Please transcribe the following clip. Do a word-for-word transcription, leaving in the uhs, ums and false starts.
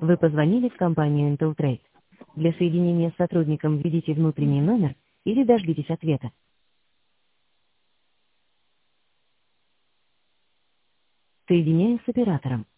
Вы позвонили в компанию Intel Trade. Для соединения с сотрудником введите внутренний номер или дождитесь ответа. Соединяю с оператором.